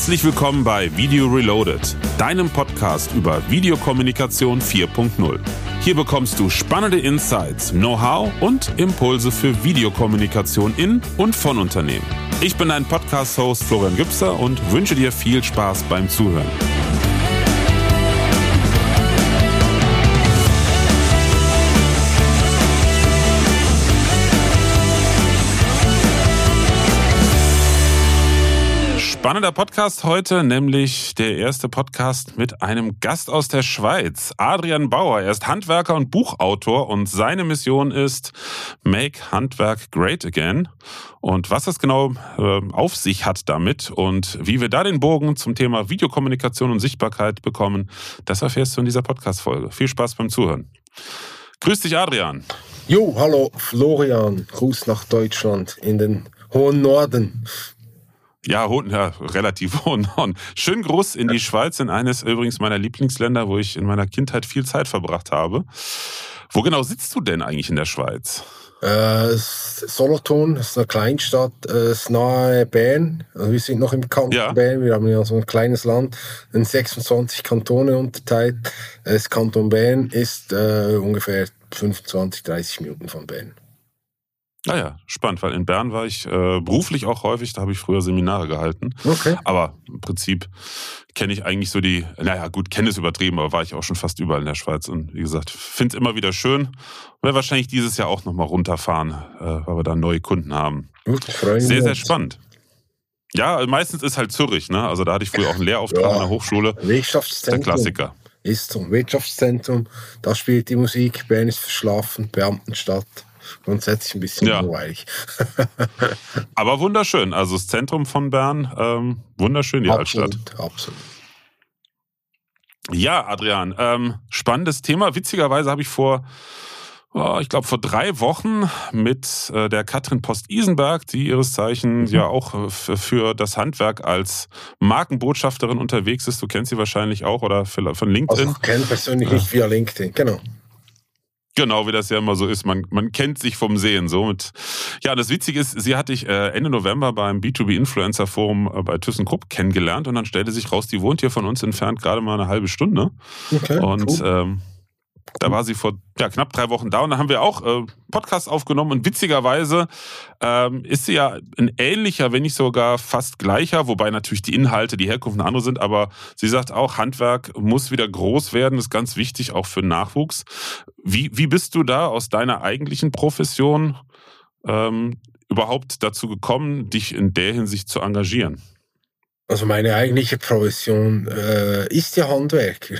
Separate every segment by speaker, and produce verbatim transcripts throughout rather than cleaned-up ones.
Speaker 1: Herzlich willkommen bei Video Reloaded, deinem Podcast über Videokommunikation vier Punkt null. Hier bekommst du spannende Insights, Know-how und Impulse für Videokommunikation in und von Unternehmen. Ich bin dein Podcast-Host Florian Gübser und wünsche dir viel Spaß beim Zuhören. Spannender Podcast heute, nämlich der erste Podcast mit einem Gast aus der Schweiz, Adrian Bauer. Er ist Handwerker und Buchautor und seine Mission ist Make Handwerk Great Again. Und was das genau äh, auf sich hat damit und wie wir da den Bogen zum Thema Videokommunikation und Sichtbarkeit bekommen, das erfährst du in dieser Podcast-Folge. Viel Spaß beim Zuhören. Grüß dich, Adrian.
Speaker 2: Jo, hallo Florian. Gruß nach Deutschland in den hohen Norden.
Speaker 1: Ja, ja, relativ hohen Norden. Schönen Gruß in die Schweiz, in eines übrigens meiner Lieblingsländer, wo ich in meiner Kindheit viel Zeit verbracht habe. Wo genau sitzt du denn eigentlich in der Schweiz?
Speaker 2: Äh, Solothurn, das ist eine Kleinstadt, äh, ist nahe Bern. Also wir sind noch im Kanton ja. Bern, wir haben ja so ein kleines Land, in sechsundzwanzig Kantone unterteilt. Das Kanton Bern ist äh, ungefähr fünfundzwanzig, dreißig Minuten von Bern.
Speaker 1: Naja, spannend, weil in Bern war ich äh, beruflich auch häufig, da habe ich früher Seminare gehalten. Okay. Aber im Prinzip kenne ich eigentlich so die, naja gut, kenne es übertrieben, aber war ich auch schon fast überall in der Schweiz. Und wie gesagt, finde es immer wieder schön. Werde wahrscheinlich dieses Jahr auch nochmal runterfahren, äh, weil wir da neue Kunden haben.
Speaker 2: Gut,
Speaker 1: sehr, sehr spannend. Ja, meistens ist halt Zürich, ne? Also da hatte ich früher auch einen Lehrauftrag ja, an der Hochschule.
Speaker 2: Wirtschaftszentrum.
Speaker 1: Der Klassiker.
Speaker 2: Ist so, Wirtschaftszentrum, da spielt die Musik, Bern ist verschlafen, Beamtenstadt. Grundsätzlich ein bisschen
Speaker 1: ja.
Speaker 2: langweilig.
Speaker 1: Aber wunderschön. Also das Zentrum von Bern, ähm, wunderschön, die
Speaker 2: absolut,
Speaker 1: Altstadt.
Speaker 2: Absolut.
Speaker 1: Ja, Adrian, ähm, spannendes Thema. Witzigerweise habe ich vor, oh, ich glaube vor drei Wochen mit äh, der Katrin Post-Isenberg, die ihres Zeichens mhm. ja auch äh, für das Handwerk als Markenbotschafterin unterwegs ist. Du kennst sie wahrscheinlich auch oder von LinkedIn.
Speaker 2: Also ich kenne persönlich nicht via LinkedIn, genau.
Speaker 1: Genau, wie das ja immer so ist. Man, man kennt sich vom Sehen. So mit. Ja, das Witzige ist, sie hatte ich äh, Ende November beim B zwei B Influencer Forum äh, bei ThyssenKrupp kennengelernt und dann stellte sich raus, die wohnt hier von uns entfernt gerade mal eine halbe Stunde.
Speaker 2: Okay,
Speaker 1: und
Speaker 2: cool.
Speaker 1: ähm, da war sie vor ja, knapp drei Wochen da und dann haben wir auch äh, Podcasts aufgenommen und witzigerweise ähm, ist sie ja ein ähnlicher, wenn nicht sogar fast gleicher, wobei natürlich die Inhalte, die Herkunft eine andere sind, aber sie sagt auch, Handwerk muss wieder groß werden, ist ganz wichtig, auch für Nachwuchs. Wie, wie bist du da aus deiner eigentlichen Profession ähm, überhaupt dazu gekommen, dich in der Hinsicht zu engagieren?
Speaker 2: Also meine eigentliche Profession äh, ist ja Handwerker.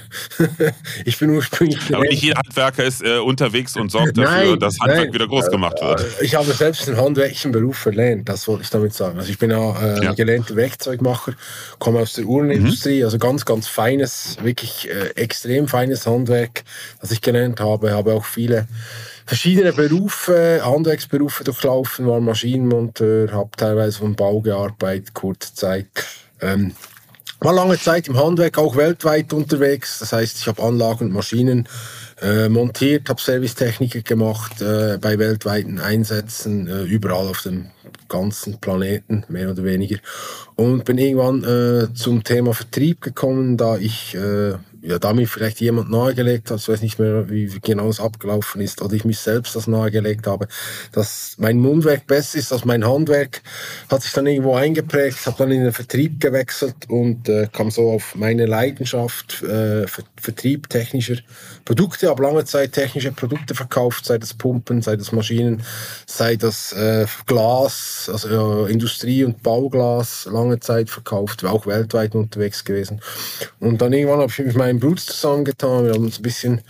Speaker 2: Ich bin ursprünglich...
Speaker 1: Aber nicht jeder Handwerker ist äh, unterwegs und sorgt dafür, nein, dass Handwerk nein. wieder groß gemacht wird.
Speaker 2: Ich habe selbst einen handwerklichen Beruf verlernt, das wollte ich damit sagen. Also ich bin ja, äh, ja. gelernter Werkzeugmacher, komme aus der Uhrenindustrie, mhm. also ganz, ganz feines, wirklich äh, extrem feines Handwerk, das ich gelernt habe. Habe auch viele verschiedene Berufe, Handwerksberufe durchlaufen, war Maschinenmonteur, habe teilweise vom Bau gearbeitet, kurze Zeit. Ähm, war lange Zeit im Handwerk, auch weltweit unterwegs. Das heißt, ich habe Anlagen und Maschinen äh, montiert, habe Servicetechniker gemacht äh, bei weltweiten Einsätzen, äh, überall auf dem ganzen Planeten, mehr oder weniger. Und bin irgendwann äh, zum Thema Vertrieb gekommen, da ich... Äh, ja, da mir vielleicht jemand nahegelegt hat, ich weiß nicht mehr, wie genau es abgelaufen ist, oder ich mich selbst das nahegelegt habe, dass mein Mundwerk besser ist als mein Handwerk, hat sich dann irgendwo eingeprägt, habe dann in den Vertrieb gewechselt und äh, kam so auf meine Leidenschaft, äh, Vertrieb technischer Produkte, habe lange Zeit technische Produkte verkauft, sei das Pumpen, sei das Maschinen, sei das äh, Glas, also äh, Industrie- und Bauglas, lange Zeit verkauft, war auch weltweit unterwegs gewesen. Und dann irgendwann habe ich mich mit meinem Bruder zusammengetan, wir haben uns ein bisschen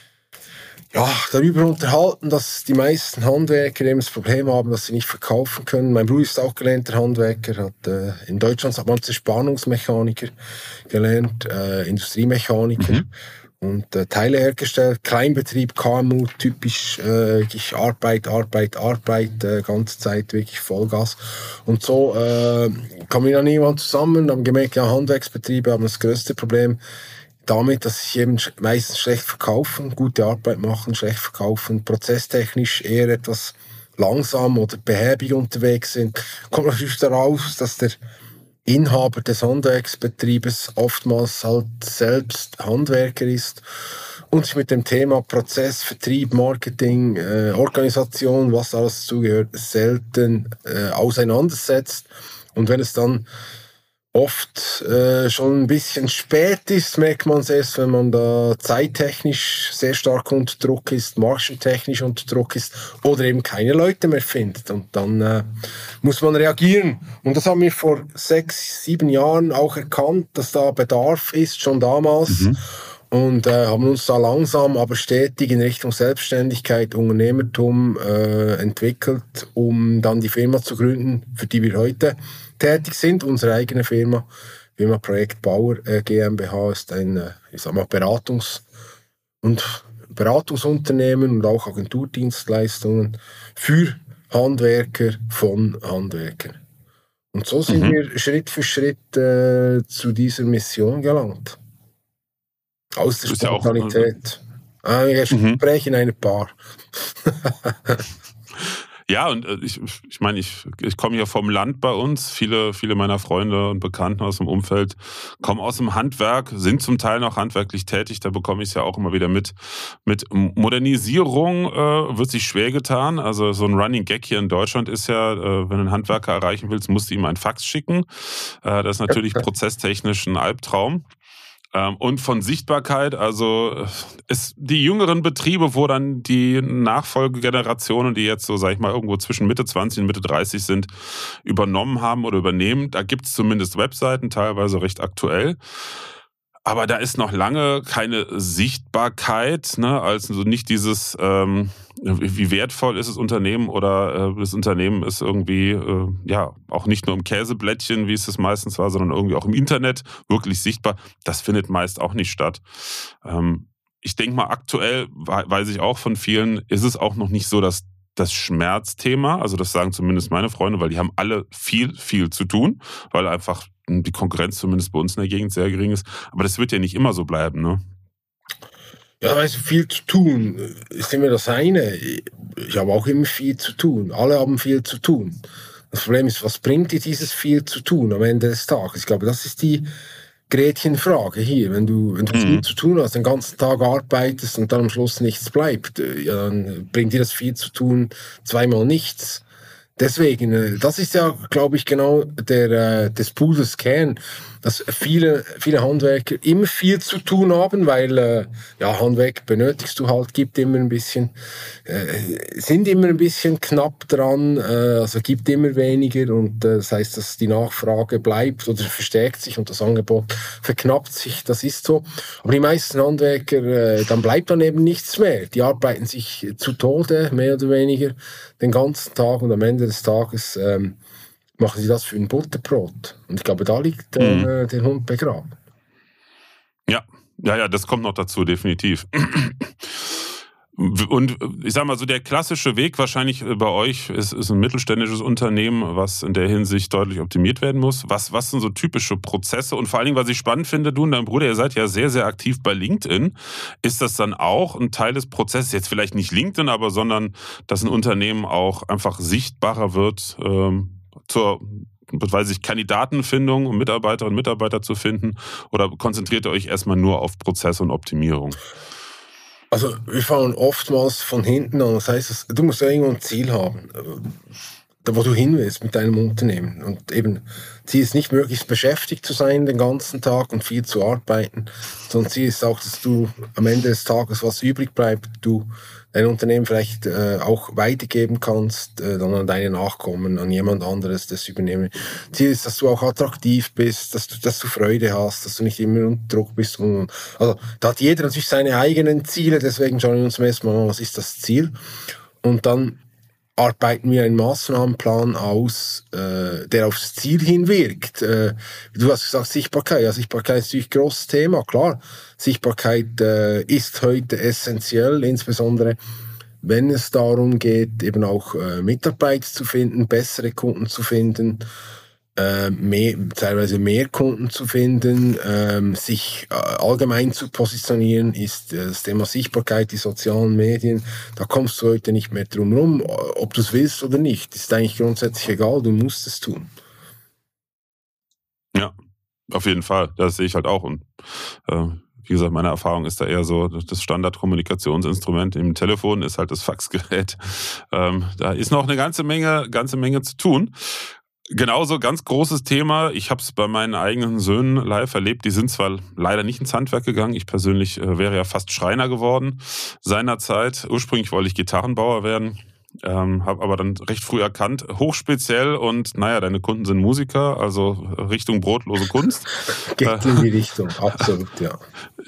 Speaker 2: ja, darüber unterhalten, dass die meisten Handwerker eben das Problem haben, dass sie nicht verkaufen können. Mein Bruder ist auch gelernter Handwerker, hat äh, in Deutschland hat man Zerspannungsmechaniker gelernt, äh, Industriemechaniker. Mhm. Und äh, Teile hergestellt, Kleinbetrieb, K M U, typisch äh, wirklich Arbeit, Arbeit, Arbeit, äh, ganze Zeit wirklich Vollgas. Und so äh, kamen wir dann irgendwann zusammen, haben gemerkt, ja, Handwerksbetriebe haben das größte Problem damit, dass sie eben meistens schlecht verkaufen, gute Arbeit machen, schlecht verkaufen, prozesstechnisch eher etwas langsam oder behäbig unterwegs sind. Kommt natürlich daraus, dass der Inhaber des Handwerksbetriebes oftmals halt selbst Handwerker ist und sich mit dem Thema Prozess, Vertrieb, Marketing, äh, Organisation, was alles zugehört, selten äh, auseinandersetzt. Und wenn es dann oft äh, schon ein bisschen spät ist, merkt man es erst, wenn man da zeittechnisch sehr stark unter Druck ist, margentechnisch unter Druck ist oder eben keine Leute mehr findet. Und dann äh, muss man reagieren. Und das haben wir vor sechs, sieben Jahren auch erkannt, dass da Bedarf ist, schon damals. Mhm. Und äh, haben uns da langsam, aber stetig in Richtung Selbstständigkeit, Unternehmertum äh, entwickelt, um dann die Firma zu gründen, für die wir heute tätig sind. Unsere eigene Firma, Firma Projekt Bauer äh, GmbH, ist ein äh, ich sag mal, Beratungs- und Beratungsunternehmen und auch Agenturdienstleistungen für Handwerker von Handwerkern. Und so sind mhm. wir Schritt für Schritt äh, zu dieser Mission gelangt. Aus der Spontanität. Ja auch, äh, ich mhm. spreche in einer Bar.
Speaker 1: Ja, und ich, ich meine, ich, ich komme hier vom Land bei uns. Viele, viele meiner Freunde und Bekannten aus dem Umfeld kommen aus dem Handwerk, sind zum Teil noch handwerklich tätig. Da bekomme ich es ja auch immer wieder mit. Mit Modernisierung äh, wird sich schwer getan. Also so ein Running Gag hier in Deutschland ist ja, äh, wenn du einen Handwerker erreichen willst, musst du ihm einen Fax schicken. Äh, das ist natürlich prozesstechnisch ein Albtraum. Und von Sichtbarkeit, also ist die jüngeren Betriebe, wo dann die Nachfolgegenerationen, die jetzt so, sag ich mal, irgendwo zwischen Mitte zwanzig und Mitte dreißig sind, übernommen haben oder übernehmen. Da gibt es zumindest Webseiten, teilweise recht aktuell. Aber da ist noch lange keine Sichtbarkeit, ne, also nicht dieses, ähm, wie wertvoll ist das Unternehmen oder äh, das Unternehmen ist irgendwie, äh, ja, auch nicht nur im Käseblättchen, wie es das meistens war, sondern irgendwie auch im Internet wirklich sichtbar. Das findet meist auch nicht statt. Ähm, ich denke mal, aktuell, weiß ich auch von vielen, ist es auch noch nicht so, dass das Schmerzthema, also das sagen zumindest meine Freunde, weil die haben alle viel, viel zu tun, weil einfach die Konkurrenz zumindest bei uns in der Gegend sehr gering ist. Aber das wird ja nicht immer so bleiben, ne?
Speaker 2: Ja, also viel zu tun ist immer das eine. Ich habe auch immer viel zu tun. Alle haben viel zu tun. Das Problem ist, was bringt dir dieses viel zu tun am Ende des Tages? Ich glaube, das ist die Gretchenfrage hier. Wenn du, wenn du mhm. viel zu tun hast, den ganzen Tag arbeitest und dann am Schluss nichts bleibt, ja, dann bringt dir das viel zu tun zweimal nichts. Deswegen, das ist ja, glaube ich, genau der, des Pudels Kern, dass viele, viele Handwerker immer viel zu tun haben, weil äh, ja, Handwerk benötigst du halt, gibt immer ein bisschen, äh, sind immer ein bisschen knapp dran, äh, also gibt immer weniger und äh, das heißt, dass die Nachfrage bleibt oder verstärkt sich und das Angebot verknappt sich, das ist so. Aber die meisten Handwerker, äh, dann bleibt dann eben nichts mehr. Die arbeiten sich zu Tode, mehr oder weniger, den ganzen Tag und am Ende des Tages ähm, machen sie das für ein Butterbrot. Und ich glaube, da liegt äh, mhm. der Hund begraben.
Speaker 1: Ja, ja, ja, das kommt noch dazu, definitiv. Und ich sag mal so, der klassische Weg wahrscheinlich bei euch ist, ist ein mittelständisches Unternehmen, was in der Hinsicht deutlich optimiert werden muss. Was, was sind so typische Prozesse? Und vor allen Dingen, was ich spannend finde, du und dein Bruder, ihr seid ja sehr, sehr aktiv bei LinkedIn. Ist das dann auch ein Teil des Prozesses? Jetzt vielleicht nicht LinkedIn, aber sondern, dass ein Unternehmen auch einfach sichtbarer wird, ähm, zur, weiß ich, Kandidatenfindung, um Mitarbeiterinnen und Mitarbeiter zu finden? Oder konzentriert ihr euch erstmal nur auf Prozesse und Optimierung?
Speaker 2: Also wir fangen oftmals von hinten an. Das heißt, du musst ja irgendwo ein Ziel haben, wo du hin willst mit deinem Unternehmen. Und eben, Ziel ist nicht, möglichst beschäftigt zu sein den ganzen Tag und viel zu arbeiten, sondern Ziel ist auch, dass du am Ende des Tages, was übrig bleibt, du dein Unternehmen vielleicht äh, auch weitergeben kannst, äh, dann an deine Nachkommen, an jemand anderes das übernehmen. Ziel ist, dass du auch attraktiv bist, dass du, dass du Freude hast, dass du nicht immer unter Druck bist. Und, also da hat jeder natürlich seine eigenen Ziele, deswegen schauen wir uns erstmal an, was ist das Ziel. Und dann arbeiten wir einen Maßnahmenplan aus, äh, der aufs Ziel hinwirkt. Äh, du hast gesagt, Sichtbarkeit. Ja, Sichtbarkeit ist natürlich ein grosses Thema, klar. Sichtbarkeit äh, ist heute essentiell, insbesondere wenn es darum geht, eben auch äh, Mitarbeiter zu finden, bessere Kunden zu finden, äh, mehr, teilweise mehr Kunden zu finden, ähm, sich äh, allgemein zu positionieren, ist äh, das Thema Sichtbarkeit, die sozialen Medien. Da kommst du heute nicht mehr drum rum, ob du es willst oder nicht. Ist eigentlich grundsätzlich egal, du musst es tun.
Speaker 1: Auf jeden Fall, das sehe ich halt auch. Und äh, wie gesagt, meine Erfahrung ist da eher so, das Standardkommunikationsinstrument im Telefon ist halt das Faxgerät. Ähm, da ist noch eine ganze Menge, ganze Menge zu tun. Genauso ganz großes Thema. Ich habe es bei meinen eigenen Söhnen live erlebt. Die sind zwar leider nicht ins Handwerk gegangen. Ich persönlich äh, wäre ja fast Schreiner geworden seinerzeit. Ursprünglich wollte ich Gitarrenbauer werden. Ähm, habe aber dann recht früh erkannt, hochspeziell und naja, deine Kunden sind Musiker, also Richtung brotlose Kunst.
Speaker 2: Geht in die Richtung, absolut, ja.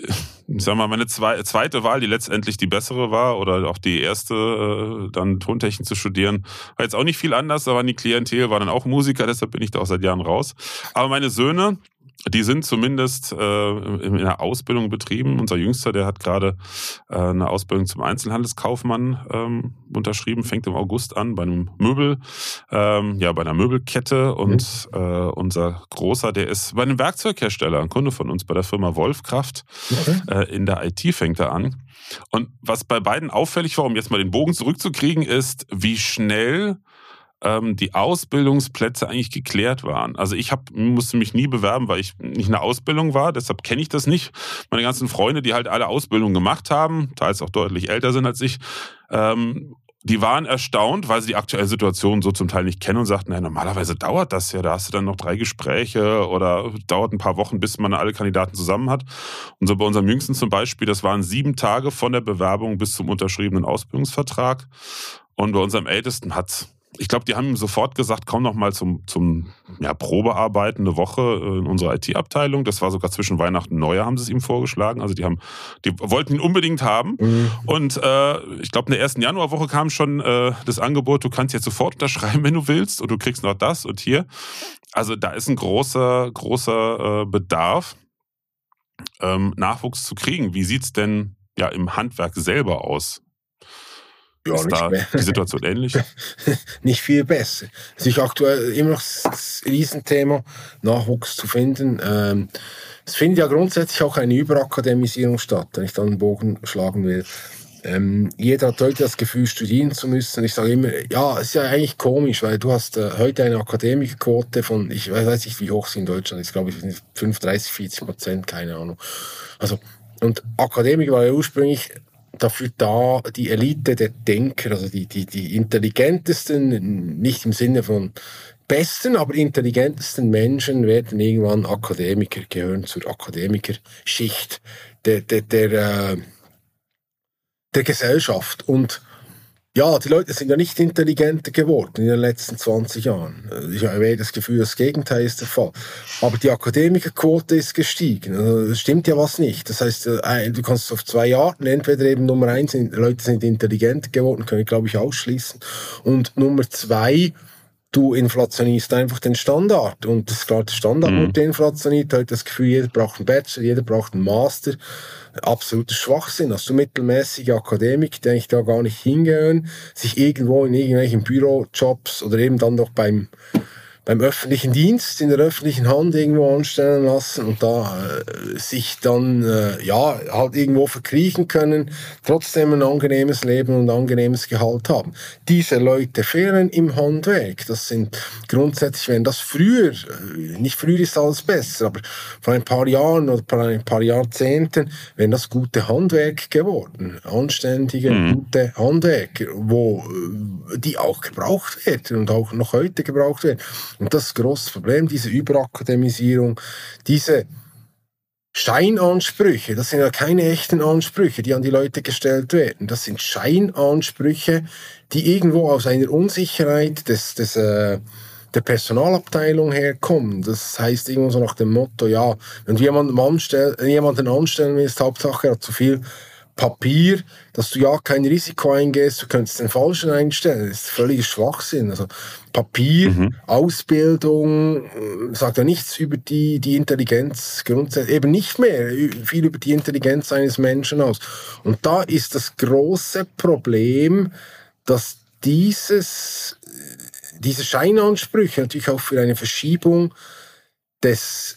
Speaker 1: Ich sag mal, meine zwei, zweite Wahl, die letztendlich die bessere war oder auch die erste, äh, dann Tontechnik zu studieren, war jetzt auch nicht viel anders, aber die Klientel war dann auch Musiker, deshalb bin ich da auch seit Jahren raus. Aber meine Söhne, die sind zumindest äh, in der Ausbildung betrieben. Unser Jüngster, der hat gerade äh, eine Ausbildung zum Einzelhandelskaufmann ähm, unterschrieben, fängt im August an bei einem Möbel, ähm, ja bei einer Möbelkette. Und mhm. äh, unser Großer, der ist bei einem Werkzeughersteller, ein Kunde von uns bei der Firma Wolfkraft. Okay. Äh, in der I T fängt er an. Und was bei beiden auffällig war, um jetzt mal den Bogen zurückzukriegen, ist, wie schnell die Ausbildungsplätze eigentlich geklärt waren. Also ich hab, musste mich nie bewerben, weil ich nicht in der Ausbildung war, deshalb kenne ich das nicht. Meine ganzen Freunde, die halt alle Ausbildung gemacht haben, teils auch deutlich älter sind als ich, ähm, die waren erstaunt, weil sie die aktuelle Situation so zum Teil nicht kennen und sagten, naja, normalerweise dauert das ja, da hast du dann noch drei Gespräche oder dauert ein paar Wochen, bis man alle Kandidaten zusammen hat. Und so bei unserem Jüngsten zum Beispiel, das waren sieben Tage von der Bewerbung bis zum unterschriebenen Ausbildungsvertrag. Und bei unserem Ältesten hat's Ich glaube, die haben ihm sofort gesagt, komm noch mal zum, zum ja, Probearbeiten eine Woche in unserer I T-Abteilung. Das war sogar zwischen Weihnachten und Neujahr, haben sie es ihm vorgeschlagen. Also die haben, die wollten ihn unbedingt haben. Mhm. Und äh, ich glaube, in der ersten Januarwoche kam schon äh, das Angebot, du kannst jetzt sofort unterschreiben, wenn du willst. Und du kriegst noch das und hier. Also da ist ein großer, großer äh, Bedarf, ähm, Nachwuchs zu kriegen. Wie sieht's denn ja im Handwerk selber aus?
Speaker 2: Ja,
Speaker 1: ist da
Speaker 2: mehr.
Speaker 1: die Situation ähnlich?
Speaker 2: Nicht viel besser. Es ist aktuell immer noch das Riesenthema, Nachwuchs zu finden. Ähm, es findet ja grundsätzlich auch eine Überakademisierung statt, wenn ich dann einen Bogen schlagen will. Ähm, jeder hat heute das Gefühl, studieren zu müssen. Ich sage immer, ja, es ist ja eigentlich komisch, weil du hast äh, heute eine Akademikerquote von, ich weiß nicht, wie hoch sie in Deutschland ist, glaube ich, fünfunddreißig, vierzig Prozent, keine Ahnung. Also, und Akademiker war ja ursprünglich dafür da, die Elite der Denker, also die, die, die intelligentesten, nicht im Sinne von besten, aber intelligentesten Menschen werden irgendwann Akademiker, gehören zur Akademikerschicht der, der, der, äh, der Gesellschaft. Und ja, die Leute sind ja nicht intelligenter geworden in den letzten zwanzig Jahren. Ich habe das Gefühl, das Gegenteil ist der Fall. Aber die Akademikerquote ist gestiegen. Also, das stimmt ja was nicht. Das heißt, du kannst auf zwei Arten, entweder eben Nummer eins, Leute sind intelligenter geworden, kann ich glaube ich ausschließen. Und Nummer zwei, du inflationierst einfach den Standard. Und das ist klar, der Standard mhm. wird inflationiert. Heute das Gefühl, jeder braucht einen Bachelor, jeder braucht einen Master. Absoluter Schwachsinn. Hast du mittelmäßige Akademiker, die eigentlich da gar nicht hingehören, sich irgendwo in irgendwelchen Bürojobs oder eben dann doch beim beim öffentlichen Dienst, in der öffentlichen Hand irgendwo anstellen lassen und da äh, sich dann äh, ja halt irgendwo verkriechen können, trotzdem ein angenehmes Leben und ein angenehmes Gehalt haben. Diese Leute fehlen im Handwerk. Das sind grundsätzlich, wenn das früher, äh, nicht früher ist alles besser, aber vor ein paar Jahren oder vor ein paar Jahrzehnten, wären das gute Handwerk geworden. Anständige, mhm. gute Handwerker, wo äh, die auch gebraucht werden und auch noch heute gebraucht werden. Und das ist ein grosses Problem, diese Überakademisierung, diese Scheinansprüche, das sind ja keine echten Ansprüche, die an die Leute gestellt werden. Das sind Scheinansprüche, die irgendwo aus einer Unsicherheit des, des, äh, der Personalabteilung herkommen. Das heißt irgendwo so nach dem Motto, ja, wenn du jemanden anstellen, jemanden anstellen willst, Hauptsache er hat zu viel Papier, dass du ja kein Risiko eingehst, du könntest den Falschen einstellen. Das ist völliger Schwachsinn. Also Papier, mhm. Ausbildung, sagt ja nichts über die, die Intelligenz, grundsätzlich eben nicht mehr viel über die Intelligenz eines Menschen aus. Und da ist das große Problem, dass dieses, diese Scheinansprüche natürlich auch für eine Verschiebung des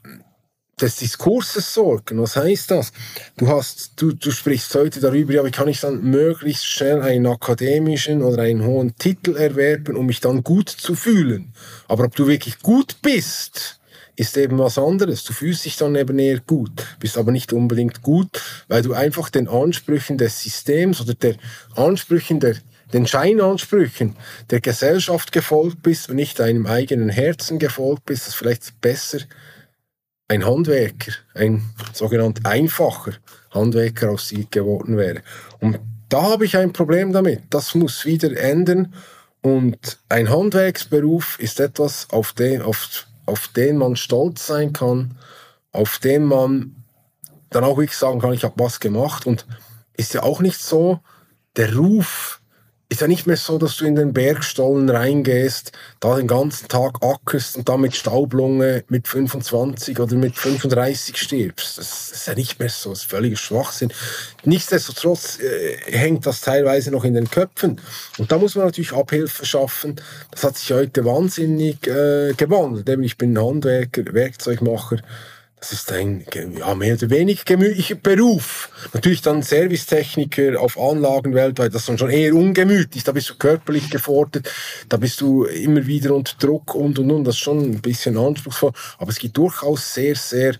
Speaker 2: des Diskurses sorgen. Was heißt das? Du hast, du, du sprichst heute darüber, ja, wie kann ich dann möglichst schnell einen akademischen oder einen hohen Titel erwerben, um mich dann gut zu fühlen. Aber ob du wirklich gut bist ist eben was anderes. Du fühlst dich dann eben eher gut, bist aber nicht unbedingt gut, weil du einfach den Ansprüchen des Systems oder der Ansprüchen der den Scheinansprüchen der Gesellschaft gefolgt bist und nicht deinem eigenen Herzen gefolgt bist, dass vielleicht besser ein Handwerker, ein sogenannt einfacher Handwerker aus dir geworden wäre. Und da habe ich ein Problem damit. Das muss wieder ändern. Und ein Handwerksberuf ist etwas, auf den, auf, auf den man stolz sein kann, auf den man dann auch wirklich sagen kann, ich habe was gemacht. Und ist ja auch nicht so, der Ruf ist ja nicht mehr so, dass du in den Bergstollen reingehst, da den ganzen Tag ackerst und dann mit Staublunge mit fünfundzwanzig oder mit fünfunddreißig stirbst. Das ist ja nicht mehr so, das ist völliger Schwachsinn. Nichtsdestotrotz äh, hängt das teilweise noch in den Köpfen. Und da muss man natürlich Abhilfe schaffen. Das hat sich heute wahnsinnig äh, gewandelt. Ich bin Handwerker, Werkzeugmacher. Das ist ein ja, mehr oder weniger gemütlicher Beruf. Natürlich dann Servicetechniker auf Anlagen weltweit, das ist dann schon eher ungemütlich. Da bist du körperlich gefordert, da bist du immer wieder unter Druck und und und. Das ist schon ein bisschen anspruchsvoll. Aber es gibt durchaus sehr, sehr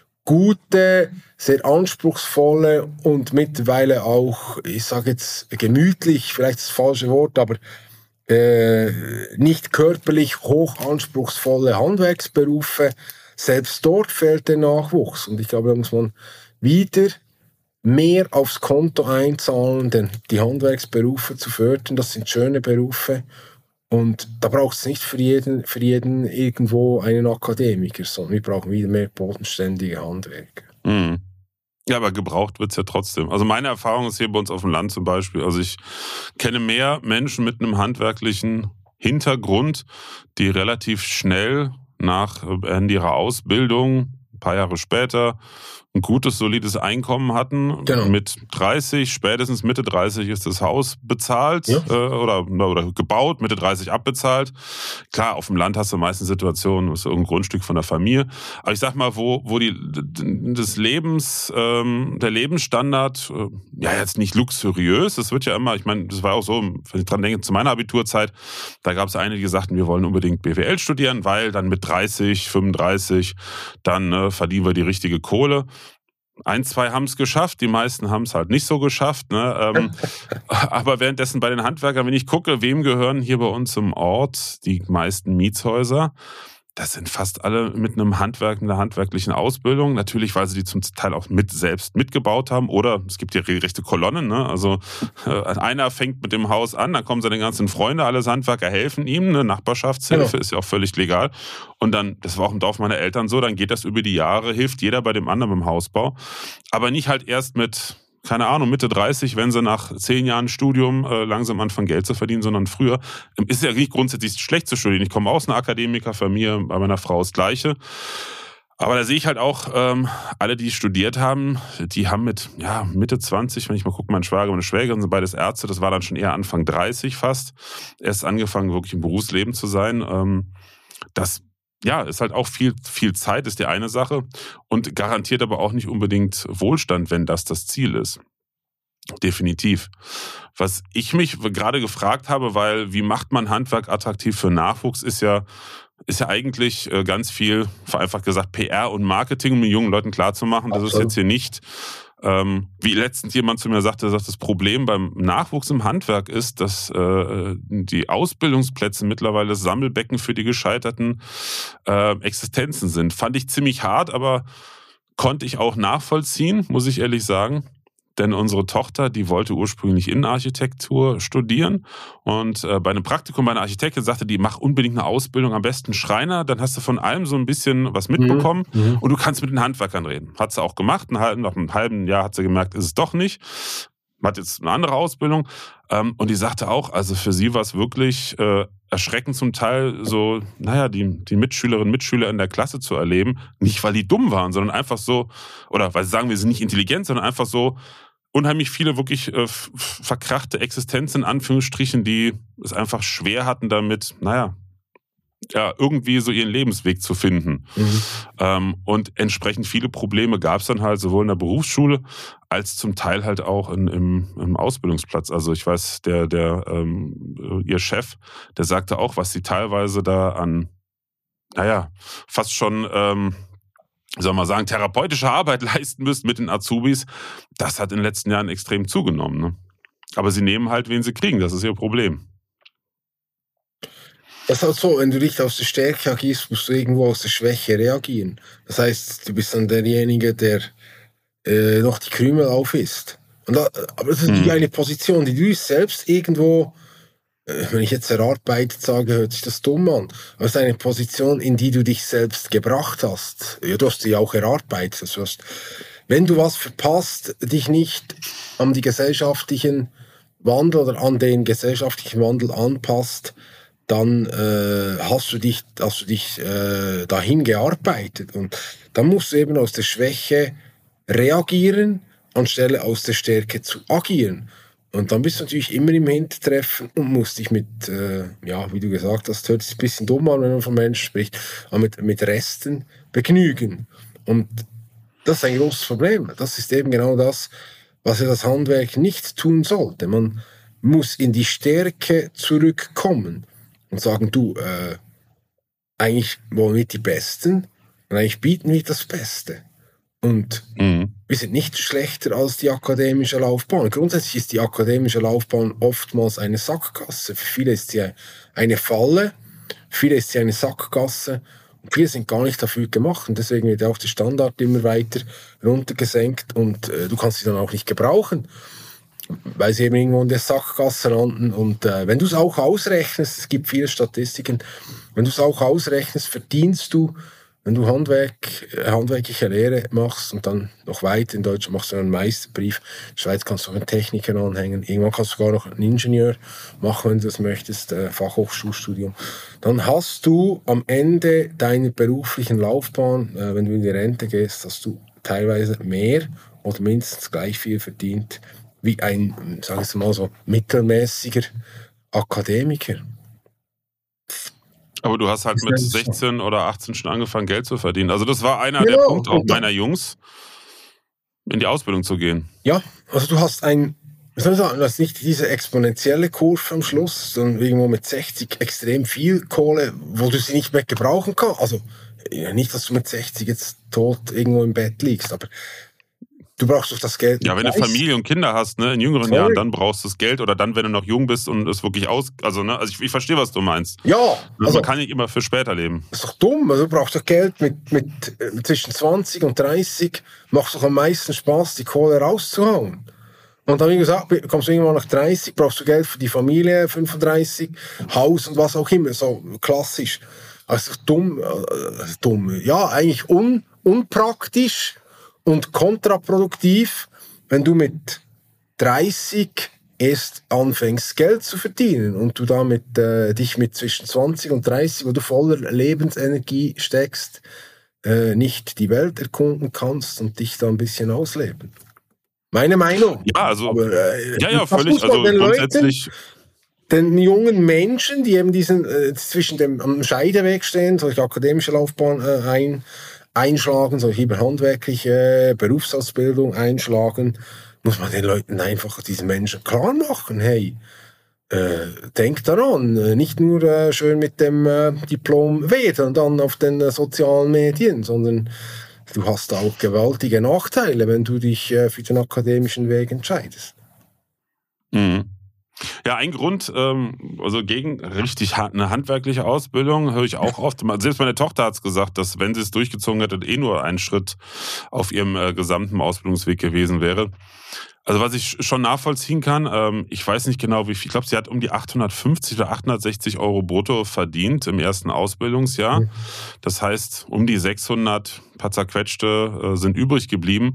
Speaker 2: gute, sehr anspruchsvolle und mittlerweile auch, ich sage jetzt gemütlich, vielleicht das falsche Wort, aber äh, nicht körperlich hoch anspruchsvolle Handwerksberufe. Selbst dort fehlt der Nachwuchs. Und ich glaube, da muss man wieder mehr aufs Konto einzahlen, denn die Handwerksberufe zu fördern, das sind schöne Berufe. Und da braucht es nicht für jeden, für jeden irgendwo einen Akademiker, sondern wir brauchen wieder mehr bodenständige Handwerker.
Speaker 1: Mhm. Ja, aber gebraucht wird es ja trotzdem. Also meine Erfahrung ist hier bei uns auf dem Land zum Beispiel, also ich kenne mehr Menschen mit einem handwerklichen Hintergrund, die relativ schnell nach Ende ihrer Ausbildung, ein paar Jahre später, ein gutes, solides Einkommen hatten.
Speaker 2: Genau.
Speaker 1: Mit dreißig, spätestens Mitte dreißig ist das Haus bezahlt ja. äh, oder, oder gebaut, Mitte dreißig abbezahlt. Klar, auf dem Land hast du meistens Situationen, das ist irgendein Grundstück von der Familie. Aber ich sag mal, wo, wo die, des Lebens, ähm, der Lebensstandard, äh, ja jetzt nicht luxuriös, das wird ja immer, ich meine, das war auch so, wenn ich dran denke, zu meiner Abiturzeit, da gab es einige, die sagten, wir wollen unbedingt B W L studieren, weil dann mit dreißig, fünfunddreißig, dann äh, verdienen wir die richtige Kohle. Ein, zwei haben es geschafft, die meisten haben es halt nicht so geschafft. Ne? Ähm, aber währenddessen bei den Handwerkern, wenn ich gucke, wem gehören hier bei uns im Ort die meisten Mietshäuser, das sind fast alle mit einem Handwerk, einer handwerklichen Ausbildung. Natürlich, weil sie die zum Teil auch mit selbst mitgebaut haben. Oder es gibt ja regelrechte Kolonnen. Ne? Also äh, einer fängt mit dem Haus an, dann kommen seine ganzen Freunde, alles Handwerker helfen ihm. Eine Nachbarschaftshilfe genau. Ist ja auch völlig legal. Und dann, das war auch im Dorf meiner Eltern so, dann geht das über die Jahre, hilft jeder bei dem anderen beim Hausbau. Aber nicht halt erst mit, keine Ahnung, Mitte dreißig, wenn sie nach zehn Jahren Studium äh, langsam anfangen, Geld zu verdienen, sondern früher. Ist ja nicht grundsätzlich schlecht zu studieren. Ich komme aus einer Akademikerfamilie, bei meiner Frau das Gleiche. Aber da sehe ich halt auch, ähm, alle, die studiert haben, die haben mit ja, Mitte zwanzig, wenn ich mal gucke, mein Schwager und meine Schwägerin sind beides Ärzte, das war dann schon eher Anfang dreißig fast, erst angefangen, wirklich im Berufsleben zu sein. Ähm, das Ja, ist halt auch viel, viel Zeit, ist die eine Sache und garantiert aber auch nicht unbedingt Wohlstand, wenn das das Ziel ist. Definitiv. Was ich mich gerade gefragt habe, weil wie macht man Handwerk attraktiv für Nachwuchs, ist ja, ist ja eigentlich ganz viel, vereinfacht gesagt, P R und Marketing, um den jungen Leuten klarzumachen, das ist jetzt hier nicht, ähm, wie letztens jemand zu mir sagte, sagt, das Problem beim Nachwuchs im Handwerk ist, dass äh, die Ausbildungsplätze mittlerweile Sammelbecken für die gescheiterten äh, Existenzen sind. Fand ich ziemlich hart, aber konnte ich auch nachvollziehen, muss ich ehrlich sagen. Denn unsere Tochter, die wollte ursprünglich Innenarchitektur studieren und äh, bei einem Praktikum bei einer Architektin sagte die, mach unbedingt eine Ausbildung, am besten Schreiner, dann hast du von allem so ein bisschen was mitbekommen mhm. und du kannst mit den Handwerkern reden. Hat sie auch gemacht, einen halben, nach einem halben Jahr hat sie gemerkt, ist es doch nicht. Hat jetzt eine andere Ausbildung ähm, und die sagte auch, also für sie war es wirklich äh, erschreckend zum Teil so, naja, die, die Mitschülerinnen und Mitschüler in der Klasse zu erleben, nicht weil die dumm waren, sondern einfach so, oder weil sie sagen, wir sind nicht intelligent, sondern einfach so unheimlich viele wirklich äh, verkrachte Existenzen, in Anführungsstrichen, die es einfach schwer hatten damit, naja, ja, irgendwie so ihren Lebensweg zu finden. Mhm. Ähm, und entsprechend viele Probleme gab es dann halt sowohl in der Berufsschule als zum Teil halt auch in, im, im Ausbildungsplatz. Also ich weiß, der, der ähm, ihr Chef, der sagte auch, was sie teilweise da an naja, fast schon, ähm, soll man sagen, therapeutische Arbeit leisten müsst mit den Azubis, das hat in den letzten Jahren extrem zugenommen. Ne? Aber sie nehmen halt, wen sie kriegen, das ist ihr Problem.
Speaker 2: Das ist halt so, wenn du nicht aus der Stärke agierst, musst du irgendwo aus der Schwäche reagieren. Das heißt, du bist dann derjenige, der äh, noch die Krümel aufisst. Und da, aber das ist mhm. eine Position, die du selbst irgendwo, äh, wenn ich jetzt erarbeitet sage, hört sich das dumm an, aber es ist eine Position, in die du dich selbst gebracht hast. Ja, du hast sie auch erarbeitet. Das heißt, wenn du was verpasst, dich nicht an die gesellschaftlichen Wandel oder an den gesellschaftlichen Wandel anpasst, dann äh, hast du dich, hast du dich äh, dahin gearbeitet. Und dann musst du eben aus der Schwäche reagieren, anstelle aus der Stärke zu agieren. Und dann bist du natürlich immer im Hintertreffen und musst dich mit, äh, ja, wie du gesagt hast, hört sich ein bisschen dumm an, wenn man von Menschen spricht, aber mit, mit Resten begnügen. Und das ist ein großes Problem. Das ist eben genau das, was ja das Handwerk nicht tun sollte. Man muss in die Stärke zurückkommen und sagen, du, äh, eigentlich wollen wir die Besten und eigentlich bieten wir das Beste. Und mhm. wir sind nicht schlechter als die akademische Laufbahn. Grundsätzlich ist die akademische Laufbahn oftmals eine Sackgasse. Für viele ist sie eine Falle, für viele ist sie eine Sackgasse und viele sind gar nicht dafür gemacht. Und deswegen wird auch der Standard immer weiter runtergesenkt und äh, du kannst sie dann auch nicht gebrauchen, weil sie eben irgendwo in der Sackgasse landen. Und äh, wenn du es auch ausrechnest, es gibt viele Statistiken, wenn du es auch ausrechnest, verdienst du, wenn du Handwerk, handwerkliche Lehre machst und dann noch weiter, in Deutschland machst du einen Meisterbrief, in der Schweiz kannst du auch einen Techniker anhängen, irgendwann kannst du sogar noch einen Ingenieur machen, wenn du das möchtest, äh, Fachhochschulstudium. Dann hast du am Ende deiner beruflichen Laufbahn, äh, wenn du in die Rente gehst, hast du teilweise mehr oder mindestens gleich viel verdient wie ein, sag ich mal so, mittelmäßiger Akademiker.
Speaker 1: Aber du hast halt mit sechzehn oder achtzehn schon angefangen, Geld zu verdienen. Also das war einer genau. der Punkte auch meiner Jungs, in die Ausbildung zu gehen.
Speaker 2: Ja, also du hast ein, was soll ich sagen, du hast nicht diese exponentielle Kurve am Schluss, sondern irgendwo mit sechzig extrem viel Kohle, wo du sie nicht mehr gebrauchen kannst. Also nicht, dass du mit sechzig jetzt tot irgendwo im Bett liegst, aber du brauchst doch das Geld.
Speaker 1: Ja, wenn du Familie und Kinder hast, ne, in jüngeren Sorry. Jahren, dann brauchst du das Geld oder dann, wenn du noch jung bist und es wirklich aus, also, ne, also ich, ich verstehe, was du meinst.
Speaker 2: Ja.
Speaker 1: Also man kann nicht immer für später leben.
Speaker 2: Das ist doch dumm. Also du brauchst doch Geld mit, mit, mit zwischen zwanzig und dreißig, macht doch am meisten Spaß, die Kohle rauszuhauen. Und dann, wie gesagt, kommst du irgendwann nach dreißig, brauchst du Geld für die Familie, fünfunddreißig, Haus und was auch immer, so klassisch. Also dumm, äh, dumm. Ja, eigentlich un, unpraktisch und kontraproduktiv, wenn du mit dreißig erst anfängst, Geld zu verdienen und du damit äh, dich mit zwischen zwanzig und dreißig, wo du voller Lebensenergie steckst, äh, nicht die Welt erkunden kannst und dich da ein bisschen ausleben. Meine Meinung.
Speaker 1: Ja, also,
Speaker 2: Aber, äh,
Speaker 1: ja, ja, völlig, also grundsätzlich...
Speaker 2: Den jungen Menschen, die eben diesen äh, zwischen dem am Scheideweg stehen, solche akademische Laufbahn äh, ein einschlagen, soll ich lieber handwerkliche Berufsausbildung einschlagen, muss man den Leuten einfach, diesen Menschen klar machen, hey, äh, denk daran, nicht nur äh, schön mit dem äh, Diplom wedeln dann auf den äh, sozialen Medien, sondern du hast auch gewaltige Nachteile, wenn du dich äh, für den akademischen Weg entscheidest.
Speaker 1: Mhm. Ja, ein Grund, ähm, also gegen richtig eine handwerkliche Ausbildung, höre ich auch oft. Selbst meine Tochter hat es gesagt, dass wenn sie es durchgezogen hätte, eh nur ein Schritt auf ihrem äh, gesamten Ausbildungsweg gewesen wäre. Also was ich schon nachvollziehen kann, ähm, ich weiß nicht genau wie viel, ich glaube, sie hat um die achthundertfünfzig oder achthundertsechzig Euro brutto verdient im ersten Ausbildungsjahr. Das heißt, um die sechshundert, paar zerquetschte, äh, sind übrig geblieben.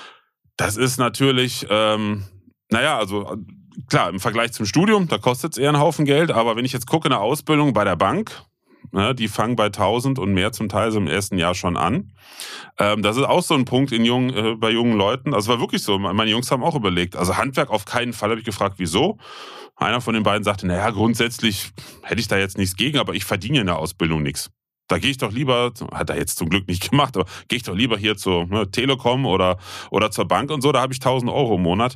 Speaker 1: Das ist natürlich, ähm, naja, also... Klar, im Vergleich zum Studium, da kostet es eher einen Haufen Geld, aber wenn ich jetzt gucke, eine Ausbildung bei der Bank, ne, die fangen bei tausend und mehr zum Teil so im ersten Jahr schon an. Ähm, das ist auch so ein Punkt in jungen, äh, bei jungen Leuten. Also war wirklich so, meine Jungs haben auch überlegt, also Handwerk auf keinen Fall, habe ich gefragt, wieso? Einer von den beiden sagte, naja, grundsätzlich hätte ich da jetzt nichts gegen, aber ich verdiene in der Ausbildung nichts. Da gehe ich doch lieber, hat er jetzt zum Glück nicht gemacht, aber gehe ich doch lieber hier zur ne, Telekom oder, oder zur Bank und so, da habe ich tausend Euro im Monat.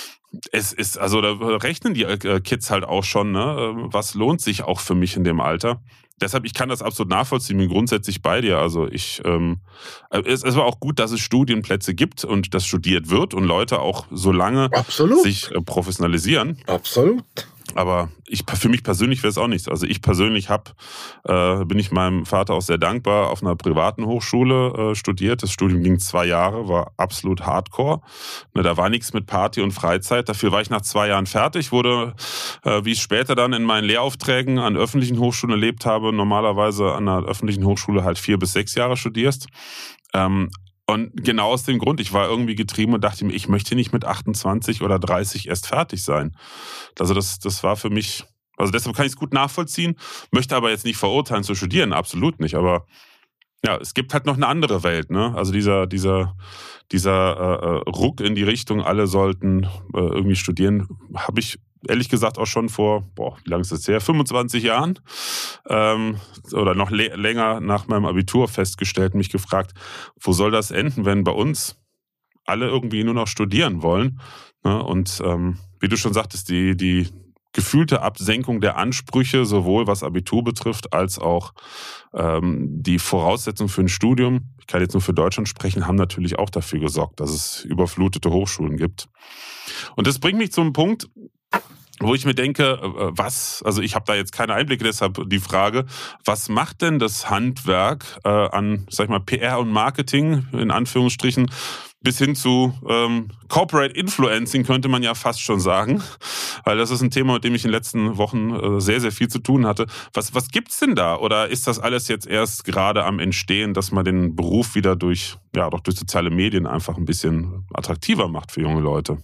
Speaker 1: Es ist, also da rechnen die Kids halt auch schon, ne? Was lohnt sich auch für mich in dem Alter? deshalb, ich kann das absolut nachvollziehen, bin grundsätzlich bei dir. Also ich, ähm, es, es war auch gut, dass es Studienplätze gibt und das studiert wird und Leute auch so lange
Speaker 2: Absolut.
Speaker 1: sich äh, professionalisieren.
Speaker 2: Absolut.
Speaker 1: Aber ich, für mich persönlich wäre es auch nichts. Also ich persönlich habe, äh, bin ich meinem Vater auch sehr dankbar, auf einer privaten Hochschule äh, studiert. Das Studium ging zwei Jahre, war absolut hardcore. Ne, da war nichts mit Party und Freizeit. Dafür war ich nach zwei Jahren fertig, wurde, äh, wie ich später dann in meinen Lehraufträgen an öffentlichen Hochschulen erlebt habe, normalerweise an einer öffentlichen Hochschule halt vier bis sechs Jahre studierst. Ähm, Und genau aus dem Grund, ich war irgendwie getrieben und dachte mir, ich möchte nicht mit achtundzwanzig oder dreißig erst fertig sein. Also das, das war für mich, also deshalb kann ich es gut nachvollziehen, möchte aber jetzt nicht verurteilen zu studieren, absolut nicht. Aber ja, es gibt halt noch eine andere Welt, ne? Also dieser, dieser, dieser äh, Ruck in die Richtung, alle sollten äh, irgendwie studieren, habe ich ehrlich gesagt auch schon vor, boah, wie lange ist das her? fünfundzwanzig Jahren ähm, oder noch le- länger nach meinem Abitur festgestellt, mich gefragt, wo soll das enden, wenn bei uns alle irgendwie nur noch studieren wollen? Ne? Und ähm, wie du schon sagtest, die, die gefühlte Absenkung der Ansprüche, sowohl was Abitur betrifft, als auch ähm, die Voraussetzungen für ein Studium, ich kann jetzt nur für Deutschland sprechen, haben natürlich auch dafür gesorgt, dass es überflutete Hochschulen gibt. Und das bringt mich zum Punkt, wo ich mir denke, was, also ich habe da jetzt keine Einblicke, deshalb die Frage, was macht denn das Handwerk äh, an, sag ich mal, P R und Marketing, in Anführungsstrichen, bis hin zu ähm, Corporate Influencing, könnte man ja fast schon sagen, weil das ist ein Thema, mit dem ich in den letzten Wochen äh, sehr, sehr viel zu tun hatte. Was, was gibt's denn da? Oder ist das alles jetzt erst gerade am Entstehen, dass man den Beruf wieder durch, ja, doch durch soziale Medien einfach ein bisschen attraktiver macht für junge Leute?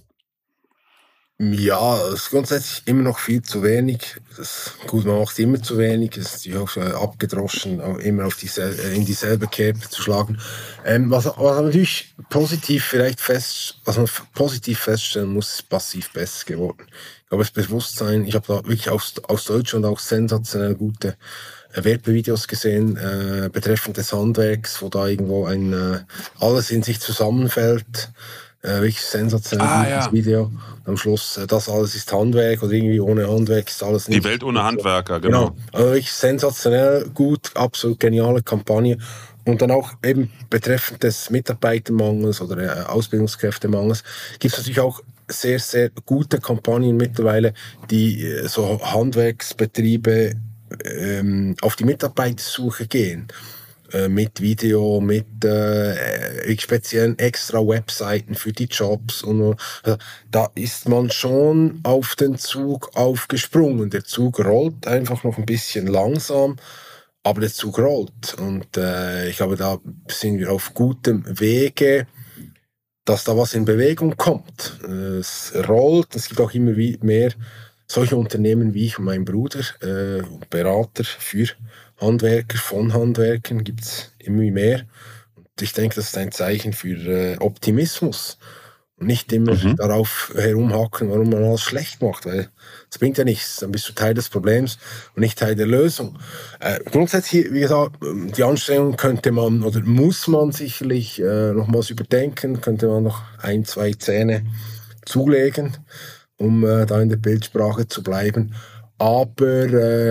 Speaker 2: Ja, es ist grundsätzlich immer noch viel zu wenig. Das, gut, man macht immer zu wenig. Es ist auch äh, abgedroschen, auch immer auf diesel, äh, in dieselbe Kerbe zu schlagen. Ähm, was, was natürlich positiv vielleicht fest, was man positiv feststellen muss, ist passiv besser geworden. Ich glaube, das Bewusstsein, ich habe da wirklich aus, aus Deutschland auch sensationell gute äh, Werbevideos gesehen, äh, betreffend des Handwerks, wo da irgendwo ein äh, alles in sich zusammenfällt. Äh, wirklich sensationell
Speaker 1: Ah,
Speaker 2: gutes
Speaker 1: ja.
Speaker 2: Video. Und am Schluss, äh, das alles ist Handwerk oder irgendwie ohne Handwerk ist alles nicht.
Speaker 1: Die Welt ohne Handwerker, genau.
Speaker 2: Genau. Also wirklich sensationell gut, absolut geniale Kampagne. Und dann auch eben betreffend des Mitarbeitermangels oder äh, Ausbildungskräftemangels gibt es natürlich auch sehr, sehr gute Kampagnen mittlerweile, die äh, so Handwerksbetriebe ähm, auf die Mitarbeitersuche gehen. Mit Video, mit äh, speziellen extra Webseiten für die Jobs. Und also, da ist man schon auf den Zug aufgesprungen. Der Zug rollt einfach noch ein bisschen langsam, aber der Zug rollt. Und äh, ich glaube, da sind wir auf gutem Wege, dass da was in Bewegung kommt. Es rollt, es gibt auch immer mehr solche Unternehmen wie ich und mein Bruder, äh, Berater für Handwerker, von Handwerkern gibt es immer mehr. Und ich denke, das ist ein Zeichen für äh, Optimismus. Und nicht immer mhm. darauf herumhacken, warum man alles schlecht macht, weil das bringt ja nichts. Dann bist du Teil des Problems und nicht Teil der Lösung. Äh, grundsätzlich, wie gesagt, die Anstrengung könnte man oder muss man sicherlich äh, nochmals überdenken, könnte man noch ein, zwei Zähne zulegen, um äh, da in der Bildsprache zu bleiben. Aber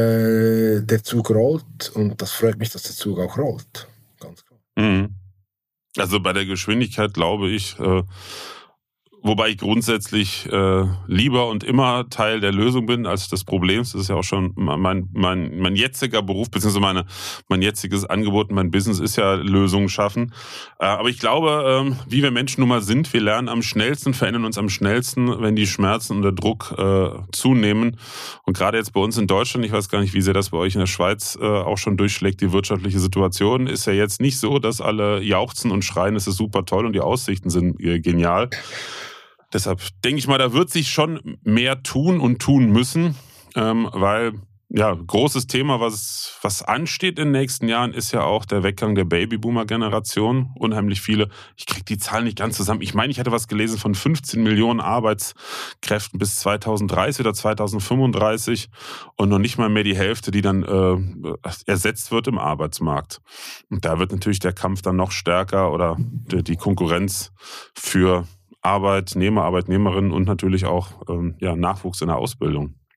Speaker 2: äh, der Zug rollt und das freut mich, dass der Zug auch rollt. Ganz klar.
Speaker 1: Mhm. Also bei der Geschwindigkeit glaube ich, äh, wobei ich grundsätzlich äh, lieber und immer Teil der Lösung bin als des Problems. Das ist ja auch schon mein, mein, mein jetziger Beruf, beziehungsweise meine, mein jetziges Angebot, mein Business ist ja Lösungen schaffen. Äh, aber ich glaube, ähm, wie wir Menschen nun mal sind, wir lernen am schnellsten, verändern uns am schnellsten, wenn die Schmerzen und der Druck äh, zunehmen. Und gerade jetzt bei uns in Deutschland, ich weiß gar nicht, wie sehr das bei euch in der Schweiz äh, auch schon durchschlägt, die wirtschaftliche Situation ist ja jetzt nicht so, dass alle jauchzen und schreien, es ist super toll und die Aussichten sind äh, genial. Deshalb denke ich mal, da wird sich schon mehr tun und tun müssen, ähm, weil ja großes Thema, was was ansteht in den nächsten Jahren, ist ja auch der Weggang der Babyboomer-Generation. Unheimlich viele, ich kriege die Zahlen nicht ganz zusammen. Ich meine, ich hatte was gelesen von fünfzehn Millionen Arbeitskräften bis zweitausenddreißig oder zweitausendfünfunddreißig und noch nicht mal mehr die Hälfte, die dann äh, ersetzt wird im Arbeitsmarkt. Und da wird natürlich der Kampf dann noch stärker oder die, die Konkurrenz für Arbeitnehmer, Arbeitnehmerinnen und natürlich auch ähm, ja, Nachwuchs in der Ausbildung.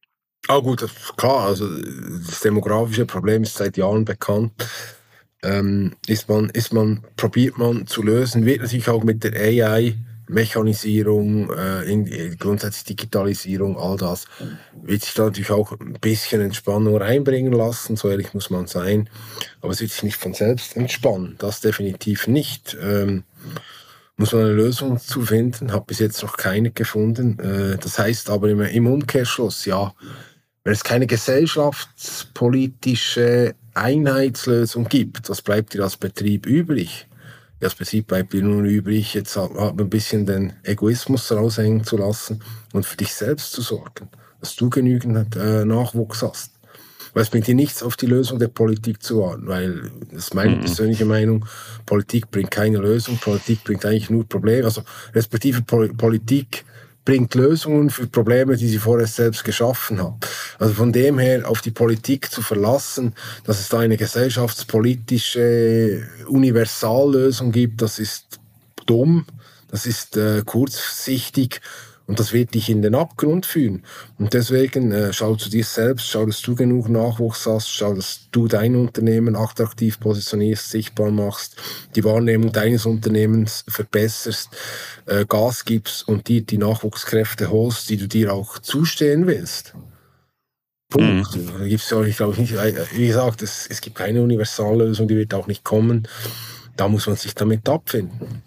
Speaker 2: Ah gut, das ist klar, also das demografische Problem ist seit Jahren bekannt. Ähm, ist man, ist man, probiert man zu lösen, wird natürlich auch mit der A I, Mechanisierung, äh, in, in grundsätzlich Digitalisierung, all das, wird sich da natürlich auch ein bisschen Entspannung reinbringen lassen, so ehrlich muss man sein. Aber es wird sich nicht von selbst entspannen, das definitiv nicht. Ähm, muss man eine Lösung zu finden, habe bis jetzt noch keine gefunden. Äh, das heißt aber im, im Umkehrschluss, ja, wenn es keine gesellschaftspolitische Einheitslösung gibt, was bleibt dir als Betrieb übrig? Ja, als Betrieb bleibt dir nur übrig, jetzt hat man ein bisschen den Egoismus raushängen zu lassen und für dich selbst zu sorgen, dass du genügend äh, Nachwuchs hast. Weil es bringt dir nichts, auf die Lösung der Politik zu warten, weil, das ist meine persönliche Meinung, Politik bringt keine Lösung, Politik bringt eigentlich nur Probleme, also respektive Pol- Politik bringt Lösungen für Probleme, die sie vorher selbst geschaffen hat. Also von dem her auf die Politik zu verlassen, dass es da eine gesellschaftspolitische Universallösung gibt, das ist dumm, das ist äh, kurzsichtig und das wird dich in den Abgrund führen. Und deswegen äh, schau zu dir selbst, schau, dass du genug Nachwuchs hast, schau, dass du dein Unternehmen attraktiv positionierst, sichtbar machst, die Wahrnehmung deines Unternehmens verbesserst, äh, Gas gibst und dir die Nachwuchskräfte holst, die du dir auch zustehen willst. Punkt. Mhm. Da gibt's ja, ich glaube nicht, wie gesagt, es, es gibt keine Universallösung, die wird auch nicht kommen. Da muss man sich damit abfinden.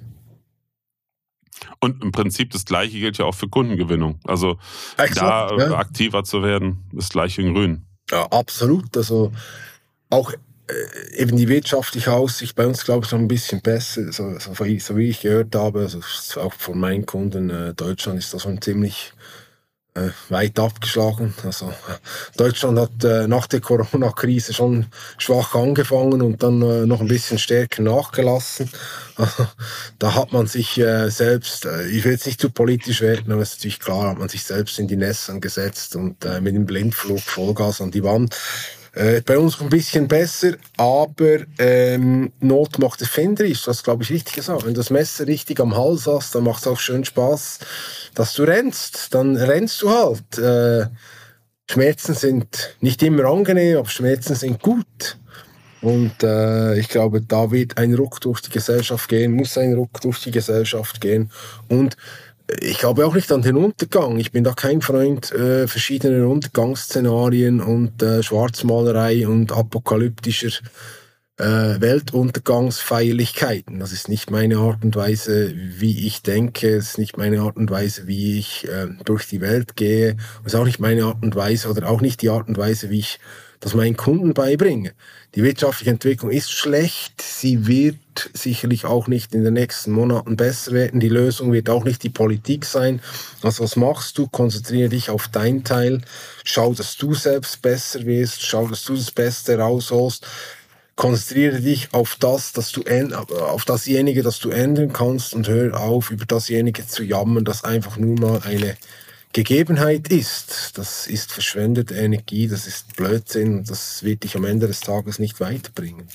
Speaker 1: Und im Prinzip das Gleiche gilt ja auch für Kundengewinnung. Also Exakt, da ja. aktiver zu werden, ist gleich in Grün.
Speaker 2: Ja, absolut. Also auch äh, eben die wirtschaftliche Aussicht bei uns, glaube ich, noch ein bisschen besser. So, so, so wie ich gehört habe, also auch von meinen Kunden, äh, Deutschland ist da schon ziemlich äh, weit abgeschlagen. Also Deutschland hat äh, nach der Corona-Krise schon schwach angefangen und dann äh, noch ein bisschen stärker nachgelassen. Also, da hat man sich äh, selbst, äh, ich will jetzt nicht zu politisch werden, aber es ist natürlich klar, hat man sich selbst in die Nässe gesetzt und äh, mit dem Blindflug Vollgas an die Wand. Äh, bei uns ein bisschen besser, aber ähm, Not macht erfinderisch, das glaube ich richtig gesagt. Wenn du das Messer richtig am Hals hast, dann macht es auch schön Spaß, dass du rennst. Dann rennst du halt. Äh, Schmerzen sind nicht immer angenehm, aber Schmerzen sind gut. Und äh, ich glaube, da wird ein Ruck durch die Gesellschaft gehen, muss ein Ruck durch die Gesellschaft gehen. Und ich glaube auch nicht an den Untergang. Ich bin da kein Freund äh, verschiedener Untergangsszenarien und äh, Schwarzmalerei und apokalyptischer äh, Weltuntergangsfeierlichkeiten. Das ist nicht meine Art und Weise, wie ich denke. Es ist nicht meine Art und Weise, wie ich äh, durch die Welt gehe. Es ist auch nicht meine Art und Weise oder auch nicht die Art und Weise, wie ich das meinen Kunden beibringe. Die wirtschaftliche Entwicklung ist schlecht. Sie wird sicherlich auch nicht in den nächsten Monaten besser werden. Die Lösung wird auch nicht die Politik sein. Also was machst du? Konzentriere dich auf dein Teil. Schau, dass du selbst besser wirst. Schau, dass du das Beste rausholst. Konzentriere dich auf das, dass du auf dasjenige, das du ändern kannst und hör auf, über dasjenige zu jammern, das einfach nur mal eine Gegebenheit ist. Das ist verschwendete Energie, das ist Blödsinn, das wird dich am Ende des Tages nicht weiterbringen.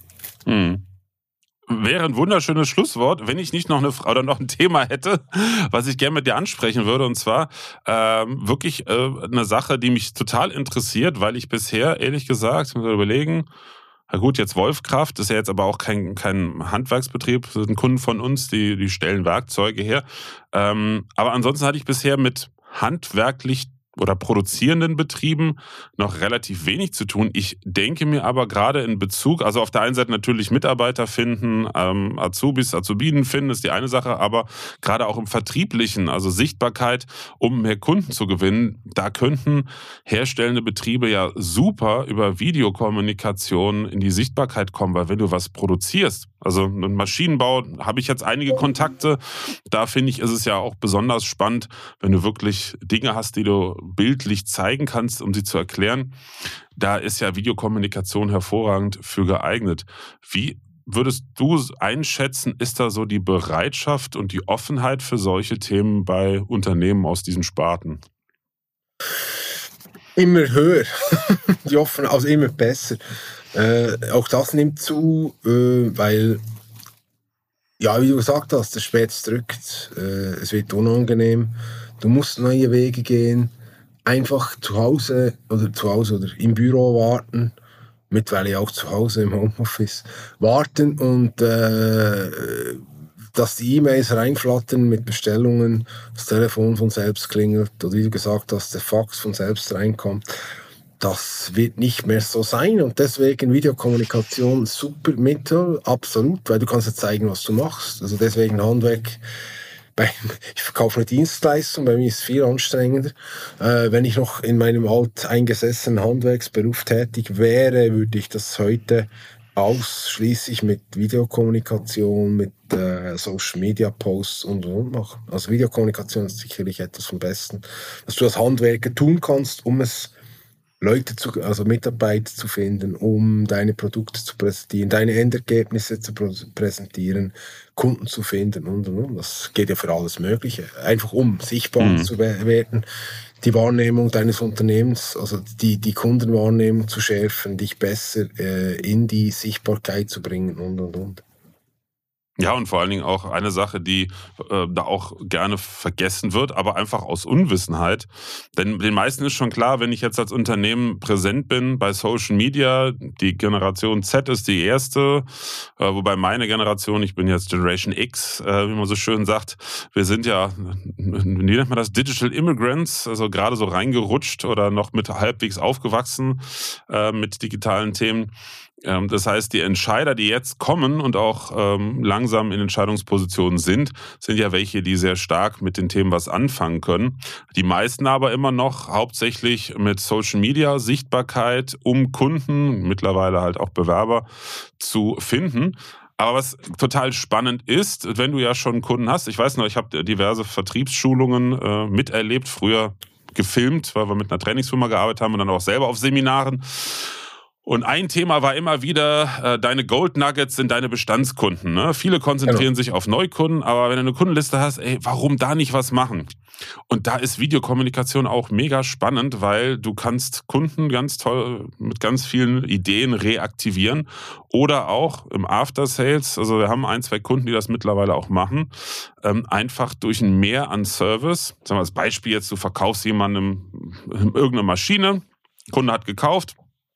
Speaker 1: Hm. Wäre ein wunderschönes Schlusswort, wenn ich nicht noch eine oder noch ein Thema hätte, was ich gerne mit dir ansprechen würde, und zwar ähm, wirklich äh, eine Sache, die mich total interessiert, weil ich bisher, ehrlich gesagt, muss ich überlegen, na gut, jetzt Wolfkraft ist ja jetzt aber auch kein, kein Handwerksbetrieb, das sind Kunden von uns, die, die stellen Werkzeuge her. Ähm, aber ansonsten hatte ich bisher mit handwerklich oder produzierenden Betrieben noch relativ wenig zu tun. Ich denke mir aber gerade in Bezug, also auf der einen Seite natürlich Mitarbeiter finden, ähm, Azubis, Azubinen finden, ist die eine Sache, aber gerade auch im Vertrieblichen, also Sichtbarkeit, um mehr Kunden zu gewinnen, da könnten herstellende Betriebe ja super über Videokommunikation in die Sichtbarkeit kommen, weil wenn du was produzierst, also im Maschinenbau habe ich jetzt einige Kontakte, da finde ich, ist es ja auch besonders spannend, wenn du wirklich Dinge hast, die du bildlich zeigen kannst, um sie zu erklären. Da ist ja Videokommunikation hervorragend für geeignet. Wie würdest du einschätzen, ist da so die Bereitschaft und die Offenheit für solche Themen bei Unternehmen aus diesen Sparten?
Speaker 2: Immer höher, die Offenheit, also immer besser. Äh, auch das nimmt zu, äh, weil, ja, wie du gesagt hast, der Schmerz drückt, äh, es wird unangenehm, du musst neue Wege gehen. einfach zu Hause oder zu Hause oder im Büro warten, mittlerweile auch zu Hause im Homeoffice, warten und äh, dass die E-Mails reinflattern mit Bestellungen, das Telefon von selbst klingelt oder wie du gesagt hast, der Fax von selbst reinkommt. Das wird nicht mehr so sein und deswegen Videokommunikation super Mittel, absolut, weil du kannst ja zeigen, was du machst. Also deswegen Handwerk. Ich verkaufe eine Dienstleistung, bei mir ist es viel anstrengender. Äh, wenn ich noch in meinem alteingesessenen Handwerksberuf tätig wäre, würde ich das heute ausschließlich mit Videokommunikation, mit äh, Social Media Posts und und und machen. Also Videokommunikation ist sicherlich etwas vom Besten, was du als Handwerker tun kannst, um es Leute zu, also Mitarbeiter zu finden, um deine Produkte zu präsentieren, deine Endergebnisse zu präsentieren, Kunden zu finden und, und, und. Das geht ja für alles Mögliche. Einfach um sichtbar mhm. zu werden, die Wahrnehmung deines Unternehmens, also die, die Kundenwahrnehmung zu schärfen, dich besser äh, in die Sichtbarkeit zu bringen und, und, und.
Speaker 1: Ja, und vor allen Dingen auch eine Sache, die äh, da auch gerne vergessen wird, aber einfach aus Unwissenheit. Denn den meisten ist schon klar, wenn ich jetzt als Unternehmen präsent bin bei Social Media, die Generation Z ist die erste, äh, wobei meine Generation, ich bin jetzt Generation X, äh, wie man so schön sagt, wir sind ja, wie nennt man das, Digital Immigrants, also gerade so reingerutscht oder noch mit halbwegs aufgewachsen äh, mit digitalen Themen. Das heißt, die Entscheider, die jetzt kommen und auch ähm, langsam in Entscheidungspositionen sind, sind ja welche, die sehr stark mit den Themen was anfangen können. Die meisten aber immer noch hauptsächlich mit Social Media, Sichtbarkeit, um Kunden, mittlerweile halt auch Bewerber, zu finden. Aber was total spannend ist, wenn du ja schon Kunden hast, ich weiß noch, ich habe diverse Vertriebsschulungen äh, miterlebt, früher gefilmt, weil wir mit einer Trainingsfirma gearbeitet haben und dann auch selber auf Seminaren. Und ein Thema war immer wieder, äh, deine Gold Nuggets sind deine Bestandskunden. Ne? Viele konzentrieren genau. sich auf Neukunden, aber wenn du eine Kundenliste hast, ey, warum da nicht was machen? Und da ist Videokommunikation auch mega spannend, weil du kannst Kunden ganz toll mit ganz vielen Ideen reaktivieren oder auch im After Sales, also wir haben ein, zwei Kunden, die das mittlerweile auch machen, ähm, einfach durch ein Mehr an Service, sagen wir als Beispiel jetzt, du verkaufst jemandem irgendeine Maschine, Kunde hat gekauft,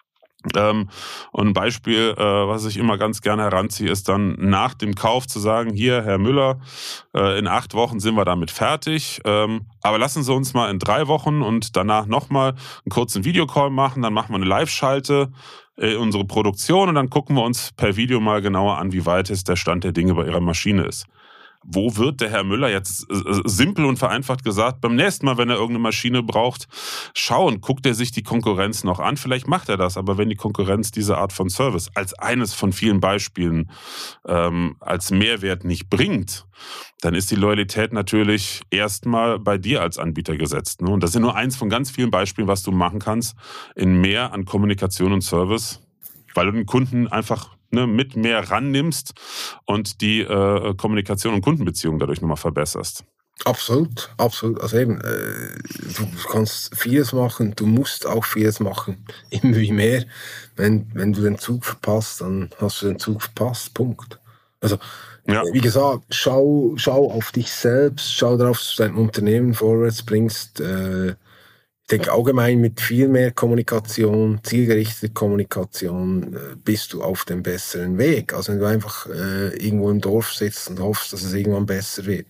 Speaker 1: Ähm, und ein Beispiel, äh, was ich immer ganz gerne heranziehe, ist dann nach dem Kauf zu sagen, hier, Herr Müller, äh, in acht Wochen sind wir damit fertig, ähm, aber lassen Sie uns mal in drei Wochen und danach nochmal einen kurzen Videocall machen, dann machen wir eine Live-Schalte in unsere Produktion und dann gucken wir uns per Video mal genauer an, wie weit es der Stand der Dinge bei Ihrer Maschine ist. Wo wird der Herr Müller jetzt simpel und vereinfacht gesagt, beim nächsten Mal, wenn er irgendeine Maschine braucht, schauen, guckt er sich die Konkurrenz noch an? Vielleicht macht er das, aber wenn die Konkurrenz diese Art von Service als eines von vielen Beispielen ähm, als Mehrwert nicht bringt, dann ist die Loyalität natürlich erstmal bei dir als Anbieter gesetzt. Ne? Und das ist nur eins von ganz vielen Beispielen, was du machen kannst, in mehr an Kommunikation und Service, weil du den Kunden einfach ne, mit mehr rannimmst und die äh, Kommunikation und Kundenbeziehungen dadurch nochmal verbesserst.
Speaker 2: Absolut, absolut. Also eben, äh, du kannst vieles machen, du musst auch vieles machen, immer wie mehr. Wenn, wenn du den Zug verpasst, dann hast du den Zug verpasst, Punkt. Also, ja. Wie gesagt, schau, schau auf dich selbst, schau darauf, dass du dein Unternehmen vorwärts bringst. Äh, ich denke allgemein mit viel mehr Kommunikation, zielgerichtete Kommunikation, äh, bist du auf dem besseren Weg. Also wenn du einfach äh, irgendwo im Dorf sitzt und hoffst, dass es irgendwann besser wird,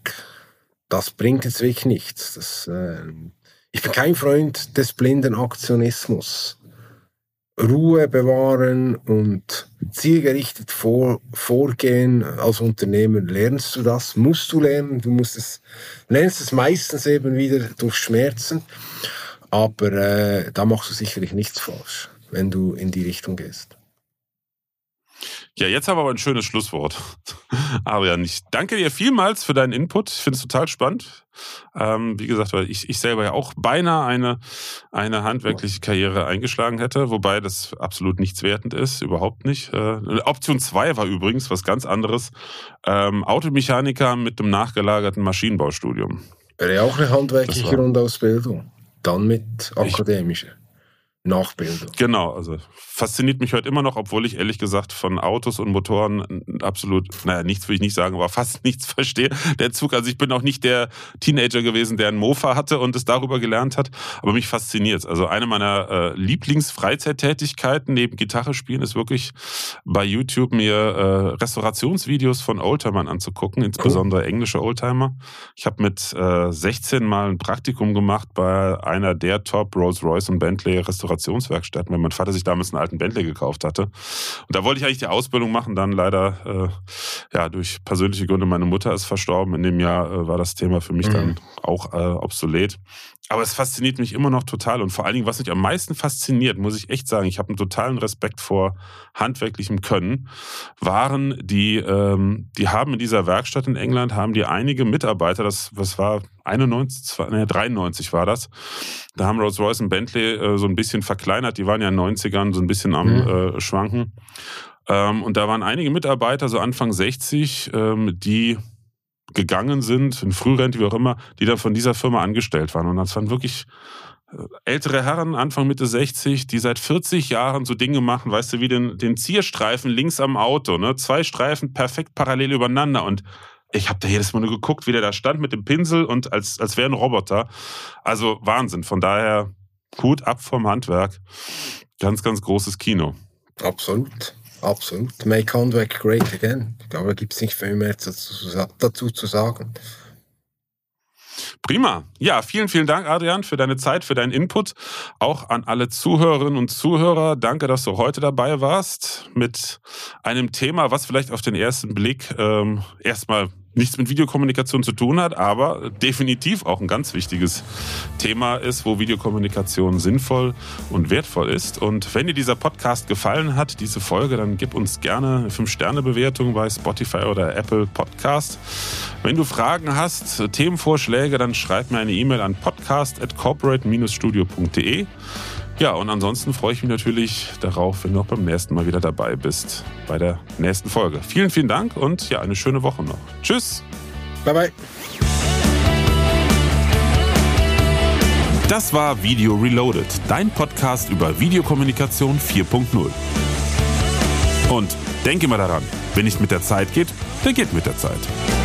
Speaker 2: das bringt jetzt wirklich nichts. Das, äh, ich bin kein Freund des blinden Aktionismus. Ruhe bewahren und zielgerichtet vor, vorgehen als Unternehmer. Lernst du das? Musst du lernen. Du musst es, lernst es meistens eben wieder durch Schmerzen. Aber äh, da machst du sicherlich nichts falsch, wenn du in die Richtung gehst.
Speaker 1: Ja, jetzt haben wir aber ein schönes Schlusswort. Adrian, ich danke dir vielmals für deinen Input. Ich finde es total spannend. Ähm, wie gesagt, weil ich, ich selber ja auch beinahe eine, eine handwerkliche Karriere eingeschlagen hätte, wobei das absolut nichts wertend ist, überhaupt nicht. Äh, Option zwei war übrigens was ganz anderes. Ähm, Automechaniker mit einem nachgelagerten Maschinenbaustudium.
Speaker 2: Wäre ja auch eine handwerkliche Grundausbildung. Dann mit akademischer. nachbilden.
Speaker 1: Genau, also fasziniert mich heute immer noch, obwohl ich ehrlich gesagt von Autos und Motoren absolut, naja, nichts will ich nicht sagen, aber fast nichts verstehe. Der Zug, also ich bin auch nicht der Teenager gewesen, der einen Mofa hatte und es darüber gelernt hat, aber mich fasziniert es. Also eine meiner äh, Lieblingsfreizeittätigkeiten neben Gitarre spielen ist wirklich bei YouTube mir äh, Restaurationsvideos von Oldtimern anzugucken, insbesondere cool. englische Oldtimer. Ich habe mit äh, sechzehn mal ein Praktikum gemacht bei einer der Top Rolls-Royce und Bentley Restaurationswerkstätten, weil mein Vater sich damals einen alten Bentley gekauft hatte. Und da wollte ich eigentlich die Ausbildung machen, dann leider äh, ja durch persönliche Gründe, meine Mutter ist verstorben. In dem Jahr äh, war das Thema für mich mhm. dann auch äh, obsolet. Aber es fasziniert mich immer noch total und vor allen Dingen, was mich am meisten fasziniert, muss ich echt sagen, ich habe einen totalen Respekt vor handwerklichem Können, waren die, ähm, die haben in dieser Werkstatt in England, haben die einige Mitarbeiter, das was war einundneunzig, nee, dreiundneunzig war das, da haben Rolls-Royce und Bentley äh, so ein bisschen verkleinert, die waren ja in den neunzigern so ein bisschen am mhm. äh, Schwanken. Ähm, und da waren einige Mitarbeiter, so Anfang sechzig, ähm, die gegangen sind, in Frührente, wie auch immer, die dann von dieser Firma angestellt waren. Und das waren wirklich ältere Herren, Anfang Mitte sechzig, die seit vierzig Jahren so Dinge machen, weißt du, wie den, den Zierstreifen links am Auto, ne? Zwei Streifen perfekt parallel übereinander. Und ich habe da jedes Mal nur geguckt, wie der da stand mit dem Pinsel und als, als wäre ein Roboter. Also Wahnsinn. Von daher Hut ab vom Handwerk. Ganz, ganz großes Kino.
Speaker 2: Absolut. Absolut. Make Handwerk great again. Ich glaube, da gibt es nicht viel mehr dazu, dazu zu sagen.
Speaker 1: Prima. Ja, vielen, vielen Dank, Adrian, für deine Zeit, für deinen Input. Auch an alle Zuhörerinnen und Zuhörer. Danke, dass du heute dabei warst mit einem Thema, was vielleicht auf den ersten Blick ähm, erstmal nichts mit Videokommunikation zu tun hat, aber definitiv auch ein ganz wichtiges Thema ist, wo Videokommunikation sinnvoll und wertvoll ist. Und wenn dir dieser Podcast gefallen hat, diese Folge, dann gib uns gerne eine fünf Sterne Bewertung bei Spotify oder Apple Podcast. Wenn du Fragen hast, Themenvorschläge, dann schreib mir eine E-Mail an podcast at corporate dash studio punkt de. Ja, und ansonsten freue ich mich natürlich darauf, wenn du auch beim nächsten Mal wieder dabei bist bei der nächsten Folge. Vielen, vielen Dank und ja, eine schöne Woche noch. Tschüss.
Speaker 2: Bye, bye.
Speaker 1: Das war Video Reloaded, dein Podcast über Videokommunikation vier Punkt null. Und denke immer daran, wenn nicht mit der Zeit geht, dann geht mit der Zeit.